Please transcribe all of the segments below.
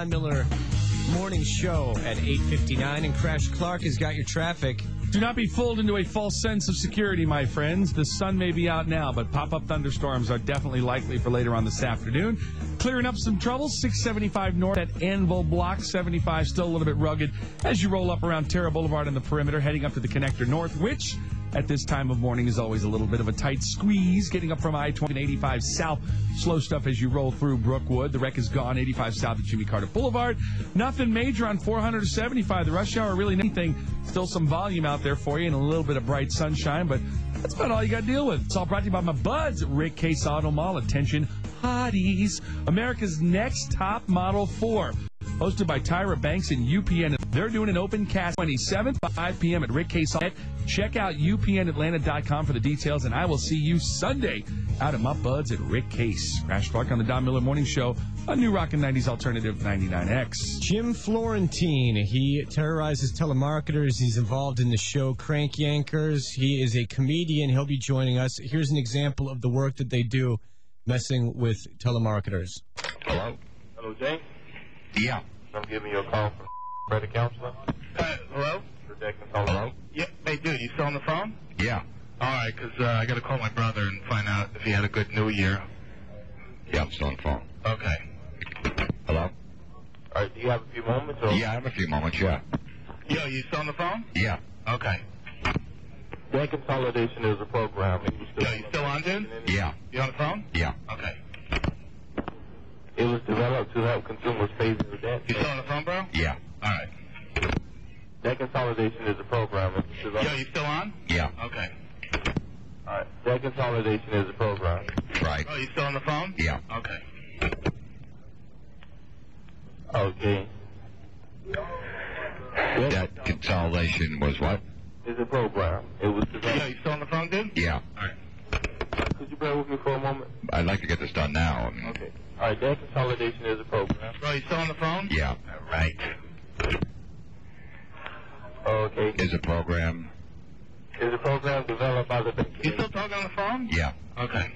Don Miller Morning Show at 8:59, and Crash Clark has got your traffic. Do not be fooled into a false sense of security, my friends. The sun may be out now, but pop-up thunderstorms are definitely likely for later on this afternoon. Clearing up some trouble, 675 north at Anvil Block, 75 still a little bit rugged as you roll up around Terra Boulevard in the perimeter, heading up to the connector north, which at this time of morning is always a little bit of a tight squeeze. Getting up from I-20 and 85 south, slow stuff as you roll through Brookwood. The wreck is gone, 85 south at Jimmy Carter Boulevard. Nothing major on 400 to 75. The rush hour, really anything. Still some volume out there for you and a little bit of bright sunshine, but that's about all you got to deal with. It's all brought to you by my buds at Rick Case Auto Mall. Attention, hotties. America's next top Model 4. Hosted by Tyra Banks and UPN. They're doing an open cast 27th, 5 p.m. at Rick Case. Check out UPNAtlanta.com for the details, and I will see you Sunday out at my buds at Rick Case. Crash Clark on the Don Miller Morning Show, a new Rockin' 90s Alternative 99X. Jim Florentine, he terrorizes telemarketers. He's involved in the show Crank Yankers. He is a comedian. He'll be joining us. Here's an example of the work that they do messing with telemarketers. Hello? Hello, James? Yeah. I'm giving you a call from credit counselor. Hello? For debt consolidation. Hello? Yeah, hey, dude, you still on the phone? Yeah. All right, 'cause I got to call my brother and find out if he had a good New Year. Yeah, I'm still on the phone. Okay. Hello? All right, do you have a few moments? Or? Yeah, I have a few moments, yeah. Yo, you still on the phone? Yeah. Okay. Debt consolidation is a program. Yo, you still on, dude? Yeah. You on the phone? Yeah. Okay. It was developed to help consumers pay their debt. You still on the phone, bro? Yeah. All right. Debt consolidation is a program. Yo, you still on? Yeah. Okay. All right, debt consolidation is a program. Right. Oh, you still on the phone? Yeah. Okay. Okay. That consolidation was what? It's a program. It was Yo, developed. you still on the phone, dude? Yeah. All right. Could you bear with me for a moment? I'd like to get this done now. I mean, Okay. All right, debt consolidation is a program. Bro, you still on the phone? yeah. All right. Okay. Is a program. It's a program developed by the bank. You still talking on the phone? Yeah. Okay.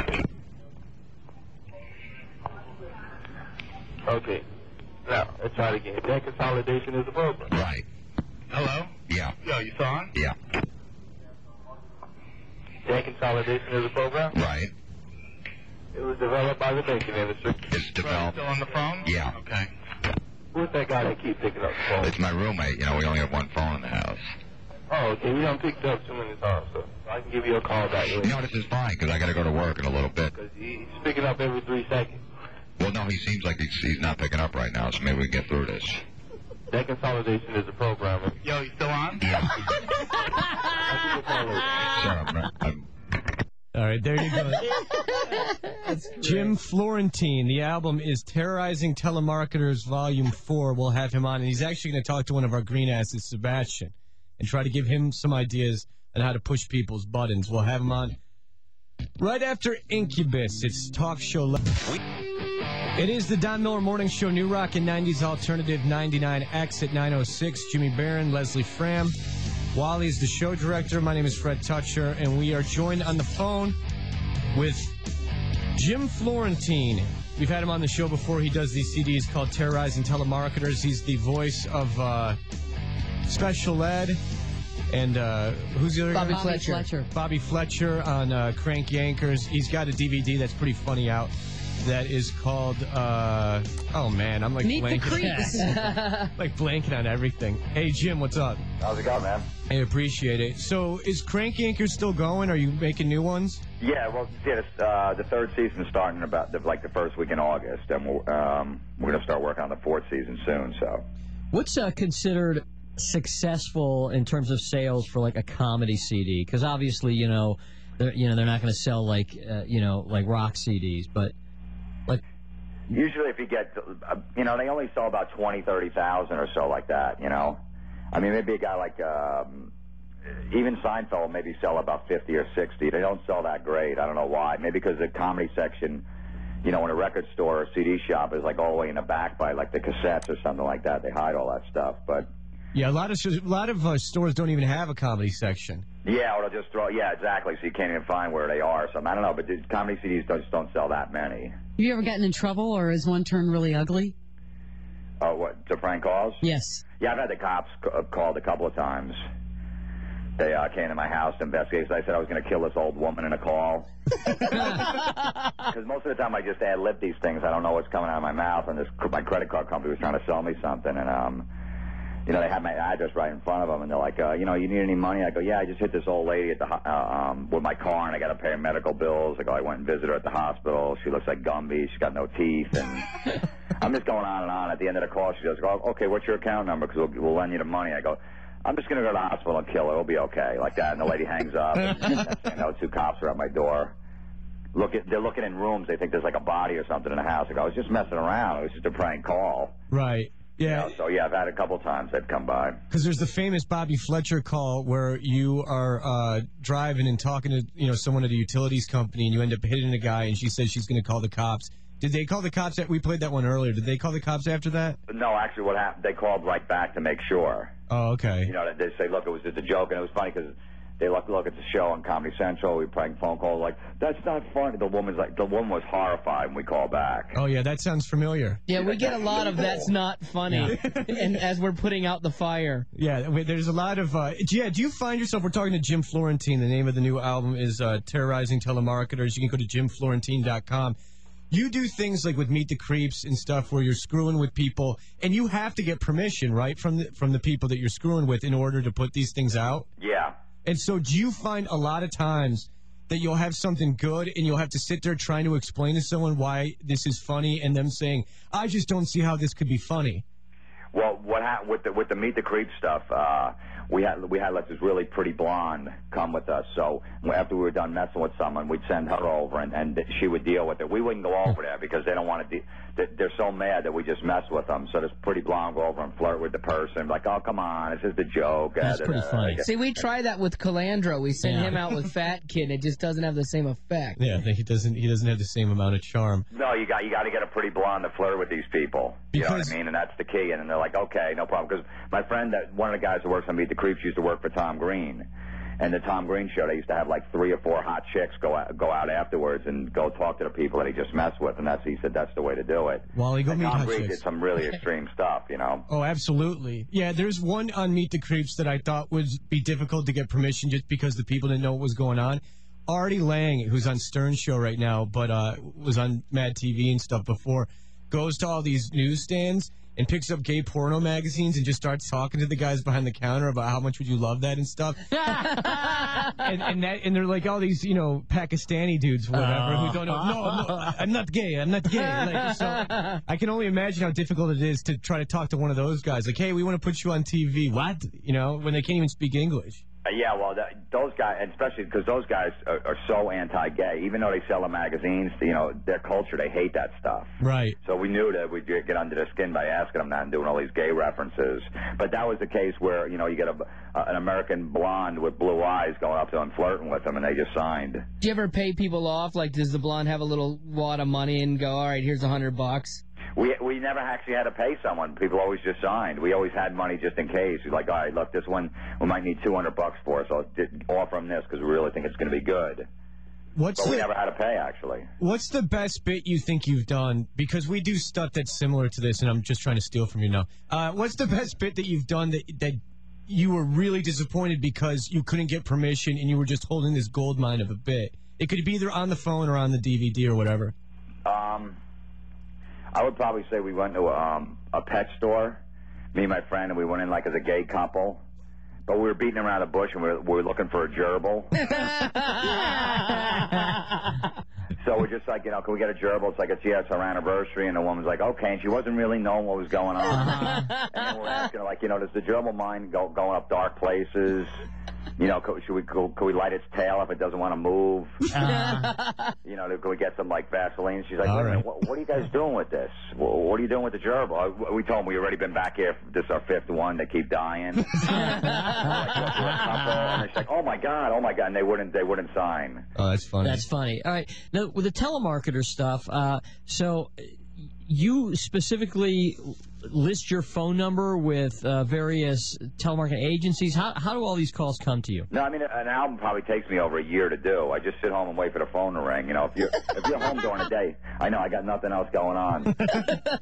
Okay. Now, let's try it again. Debt consolidation is a program. Right. Hello? Yeah. Yo, you still on? Yeah. Debt consolidation is a program. Right. It was developed by the banking industry. It's Bro, you developed. still on the phone? Yeah. Okay. Who's that guy that keeps picking up the phone? It's my roommate. You know, we only have one phone in the house. Oh, okay. We done picked up too many times, so I can give you a call back later. No, this is fine because I got to go to work in a little bit. Because he's picking up every 3 seconds. Well, no, he seems like he's not picking up right now, so maybe we can get through this. Debt consolidation is a program. Yo, you still on? Yeah. I'll give you a call later. Sure. I'm All right, there you go. Jim Florentine. The album is Terrorizing Telemarketers Volume 4. We'll have him on, and he's actually going to talk to one of our green asses, Sebastian, and try to give him some ideas on how to push people's buttons. We'll have him on right after Incubus. It's talk show. It is the Don Miller Morning Show, New Rock and 90s Alternative 99X at 9:06. Jimmy Barron, Leslie Fram. Wally is the show director. My name is Fred Toucher, and we are joined on the phone with Jim Florentine. We've had him on the show before. He does these CDs called Terrorizing Telemarketers. He's the voice of Special Ed. And who's the other guy? Bobby Fletcher. Bobby Fletcher on Crank Yankers. He's got a DVD that's pretty funny out that is called, oh man, I'm like Meet the blanking. Creeps. Like blanking on everything. Hey Jim, what's up? How's it going, man? I appreciate it. So is Crank Yankers still going? Are you making new ones? Yeah, well, the third season's starting about the first week in August, and we're going to start working on the fourth season soon. So, What's considered successful in terms of sales for like a comedy CD? Because obviously, they're not going to sell like rock CDs, but like usually if you get, they only sell about 30,000 or so like that. I mean, maybe a guy like even Seinfeld maybe sell about 50 or 60. They don't sell that great. I don't know why. Maybe because the comedy section, in a record store or CD shop is like all the way in the back by like the cassettes or something like that. They hide all that stuff, but. Yeah, a lot of stores don't even have a comedy section. Yeah, or they'll just throw. Yeah, exactly. So you can't even find where they are. So I don't know, but comedy CDs just don't sell that many. Have you ever gotten in trouble, or has one turned really ugly? Oh, what? To prank calls? Yes. Yeah, I've had the cops called a couple of times. They came to my house to investigate. So I said I was going to kill this old woman in a call. Because most of the time I just ad-lib these things. I don't know what's coming out of my mouth. And my credit card company was trying to sell me something. And, you know, they had my address right in front of them. And they're like, you know, you need any money? I go, yeah, I just hit this old lady at the with my car, and I got to pay her medical bills. I go, I went and visited her at the hospital. She looks like Gumby. She's got no teeth. And I'm just going on and on. At the end of the call, she goes, oh, okay, what's your account number? Because we'll lend you the money. I go, I'm just going to go to the hospital and kill her. It'll be okay. Like that. And the lady hangs up. And you know, 2 cops are at my door. They're looking in rooms. They think there's like a body or something in the house. I go, I was just messing around. It was just a prank call. Right. Yeah. You know, so, yeah, I've had a couple times they've come by. Because there's the famous Bobby Fletcher call where you are driving and talking to, you know, someone at a utilities company, and you end up hitting a guy, and she says she's going to call the cops. Did they call the cops? We played that one earlier. Did they call the cops after that? No, actually, what happened, they called right back to make sure. Oh, okay. You know, they say, look, it was just a joke, and it was funny because they look at the show on Comedy Central. We prank phone calls like, that's not funny. The woman was horrified when we called back. Oh yeah, that sounds familiar. Yeah, we get a lot of that's not funny, and as we're putting out the fire. Yeah, there's a lot of. Do you find yourself? We're talking to Jim Florentine. The name of the new album is Terrorizing Telemarketers. You can go to jimflorentine.com. You do things like with Meet the Creeps and stuff where you're screwing with people, and you have to get permission, right, from the people that you're screwing with in order to put these things out. Yeah. And so do you find a lot of times that you'll have something good and you'll have to sit there trying to explain to someone why this is funny and them saying, I just don't see how this could be funny? Well, what happened with the Meet the Creep stuff, we had like this really pretty blonde come with us. So after we were done messing with someone, we'd send her over and she would deal with it. We wouldn't go over there because they don't want to. They're so mad that we just mess with them. So this pretty blonde go over and flirt with the person, like, oh come on, it's just a joke. That's pretty funny. See, we try that with Calandro. We send him out with Fat Kid, and it just doesn't have the same effect. Yeah, he doesn't have the same amount of charm. No, you got to get a pretty blonde to flirt with these people. You know what I mean? And that's the key. And they're like, okay, no problem. Because my friend, one of the guys who works on Meet the Creeps, used to work for Tom Green. And the Tom Green show, they used to have like 3 or 4 hot chicks go out afterwards and go talk to the people that he just messed with, and he said that's the way to do it. Wally, go meet Tom hot Green chicks. did some really extreme stuff, you know. Oh, absolutely. Yeah, there's one on Meet the Creeps that I thought would be difficult to get permission just because the people didn't know what was going on. Artie Lang, who's on Stern's show right now, but was on Mad TV and stuff before, goes to all these newsstands and picks up gay porno magazines and just starts talking to the guys behind the counter about how much would you love that and stuff. and they're like all these, you know, Pakistani dudes, whatever, who don't know. No, I'm not gay. I'm not gay. Like, so I can only imagine how difficult it is to try to talk to one of those guys. Like, hey, we want to put you on TV. What? You know, when they can't even speak English. Yeah, well, those guys, and especially because those guys are so anti-gay, even though they sell the magazines, you know, their culture, they hate that stuff. Right. So we knew that we'd get under their skin by asking them that and doing all these gay references. But that was the case where, you know, you get an American blonde with blue eyes going up to them, flirting with them, and they just signed. Do you ever pay people off? Like, does the blonde have a little wad of money and go, all right, here's $100? We never actually had to pay someone. People always just signed. We always had money just in case. We're like, all right, look, this one we might need $200 for, so offer them this because we really think it's going to be good. But we never had to pay, actually. What's the best bit you think you've done? Because we do stuff that's similar to this, and I'm just trying to steal from you now. What's the best bit that you've done that you were really disappointed because you couldn't get permission and you were just holding this gold mine of a bit? It could be either on the phone or on the DVD or whatever. I would probably say we went to a pet store, me and my friend, and we went in like as a gay couple. But we were beating around the bush, and we were looking for a gerbil. So we're just like, you know, can we get a gerbil? It's like, it's our anniversary. And the woman's like, okay. And she wasn't really knowing what was going on. And then we're asking her, like, you know, does the gerbil mind going up dark places? You know, could we light its tail if it doesn't want to move? You know, could we get some, like, Vaseline? She's like, wait a minute, what are you guys doing with this? What are you doing with the gerbil? We told them we already been back here. This is our 5th one. They keep dying. And she's like, oh, my God. And they wouldn't sign. Oh, that's funny. That's funny. All right. Now, with the telemarketer stuff, so you specifically list your phone number with various telemarketing agencies. How do all these calls come to you? No, I mean, an album probably takes me over a year to do. I just sit home and wait for the phone to ring. You know, if you're home during the day, I know I got nothing else going on.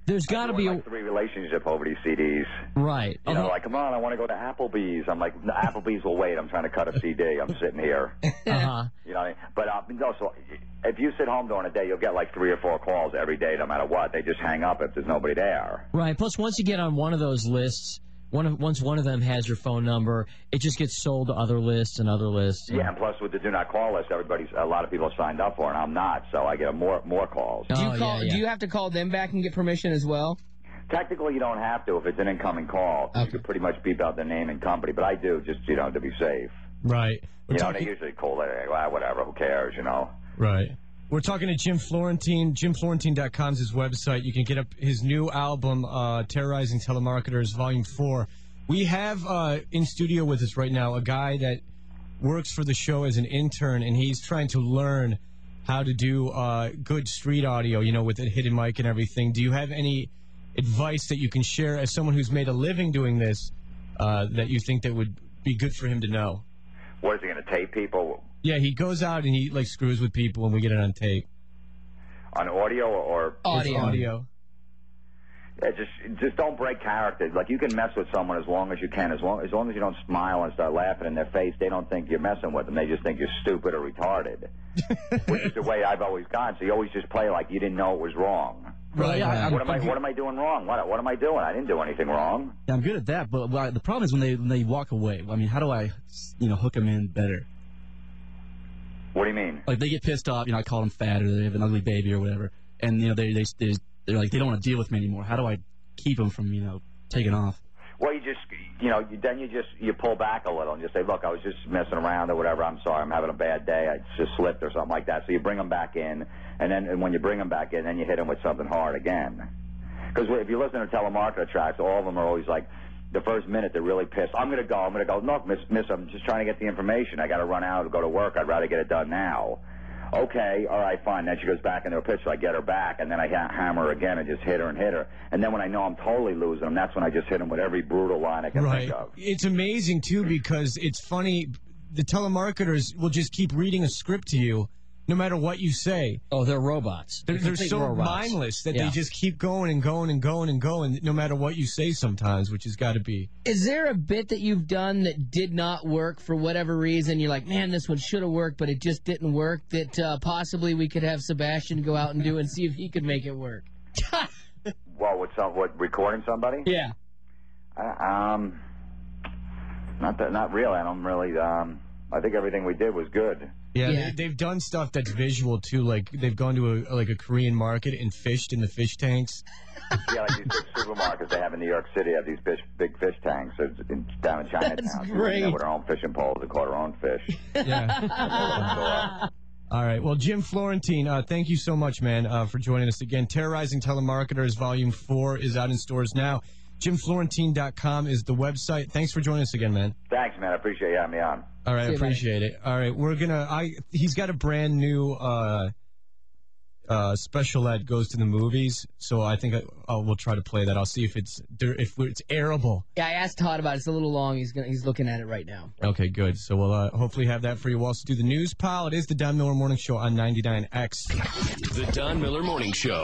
There's got to be a... like 3 relationship over these CDs. Right. You know, like, come on, I want to go to Applebee's. I'm like, no, Applebee's will wait. I'm trying to cut a CD. I'm sitting here. Uh-huh. You know what I mean? But no, so if you sit home during the day, you'll get like 3 or 4 calls every day, no matter what. They just hang up if there's nobody there. Right. Plus, once you get on one of those lists, once one of them has your phone number, it just gets sold to other lists and other lists. Yeah, and plus with the do not call list, a lot of people have signed up for it, and I'm not, so I get more calls. Do you have to call them back and get permission as well? Technically, you don't have to if it's an incoming call. Okay. You can pretty much beep out their name and company, but I do just, to be safe. Right. They usually call it, whatever, who cares, Right. We're talking to Jim Florentine. JimFlorentine.com is his website. You can get up his new album, Terrorizing Telemarketers, Volume 4. We have in studio with us right now a guy that works for the show as an intern, and he's trying to learn how to do good street audio, with a hidden mic and everything. Do you have any advice that you can share as someone who's made a living doing this that you think that would be good for him to know? What, is he going to tape people? Yeah, he goes out and he screws with people and we get it on tape. On audio or audio? Yeah, just don't break character. Like, you can mess with someone as long as you can. As long as you don't smile and start laughing in their face, they don't think you're messing with them. They just think you're stupid or retarded. Which is the way I've always gone. So you always just play like you didn't know it was wrong. Right. What am I doing wrong? What am I doing? I didn't do anything wrong. Yeah, I'm good at that, but the problem is when they walk away. I mean, how do I, hook them in better? What do you mean? Like, they get pissed off. I call them fat or they have an ugly baby or whatever, and they're like, they don't want to deal with me anymore. How do I keep them from taking off? Well, you just you pull back a little and just say, look, I was just messing around or whatever. I'm sorry, I'm having a bad day. I just slipped or something like that. So you bring them back in, and when you bring them back in, then you hit them with something hard again. Because if you listen to telemarketer tracks, all of them are always like, the first minute they're really pissed. I'm going to go. No, miss, I'm just trying to get the information. I got to run out and go to work. I'd rather get it done now. Okay, all right, fine. Then she goes back into her pitch, so I get her back, and then I hammer her again and just hit her. And then when I know I'm totally losing them, that's when I just hit them with every brutal line I can think of. It's amazing, too, because it's funny. The telemarketers will just keep reading a script to you no matter what you say. Oh, they're robots. They're so robots. mindless that they just keep going and going and going and going no matter what you say sometimes, which has got to be. Is there a bit that you've done that did not work for whatever reason? You're like, man, this one should have worked, but it just didn't work, that possibly we could have Sebastian go out and do and see if he could make it work? Well, recording somebody? Yeah. Not really. I don't really. I think everything we did was good. Yeah. They've done stuff that's visual too. Like they've gone to a Korean market and fished in the fish tanks. Yeah, like these big supermarkets they have in New York City have these big fish tanks down in Chinatown. That's great. With our own fishing poles and caught our own fish. Yeah. All right. Well, Jim Florentine, thank you so much, man, for joining us again. Terrorizing Telemarketers Volume 4 is out in stores now. JimFlorentine.com is the website. Thanks for joining us again, man. Thanks, man. I appreciate you having me on. All right, I appreciate it. All right, he's got a brand new special that goes to the movies, so I think we'll try to play that. I'll see if it's airable. Yeah, I asked Todd about it. It's a little long. He's looking at it right now. Okay, good. So we'll hopefully have that for you. We'll also do the news pile. It is the Don Miller Morning Show on 99X. The Don Miller Morning Show.